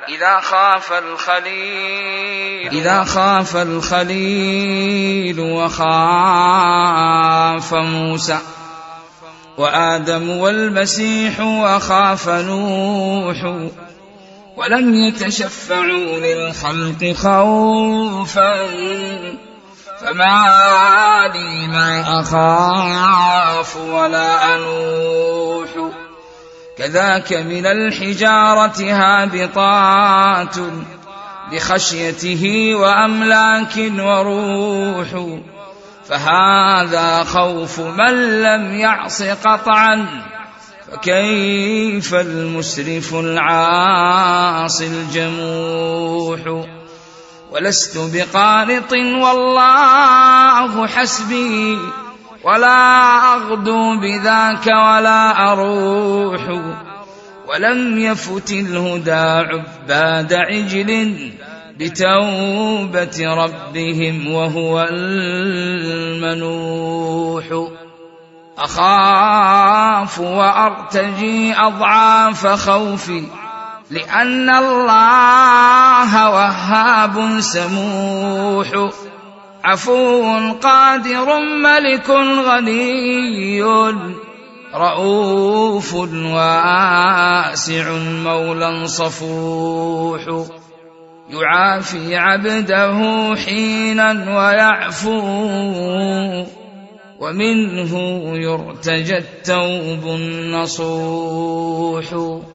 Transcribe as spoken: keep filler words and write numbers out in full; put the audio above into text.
إذا خاف الخليل إذا خاف الخليل وخاف موسى وآدم والمسيح وخاف نوح ولم يتشفعوا للخلق خوفا فما لي لا أخاف ولا أنوح. كذاك من الحجارة هابطات بخشيته وأملاك وروح فهذا خوف من لم يعص قطعا فكيف المسرف العاصي الجموح. ولست بقانط والله حسبي ولا أغدو بذاك ولا أروح ولم يفت الهدى عباد عجل بتوبة ربهم وهو المنوح. أخاف وأرتجي أضعاف خوفي لأن الله وهاب سموح عفو قادر ملك غني رؤوف واسع مولى صفوح يعافي عبده حينا ويعفو ومنه يرتجى التوب النصوح.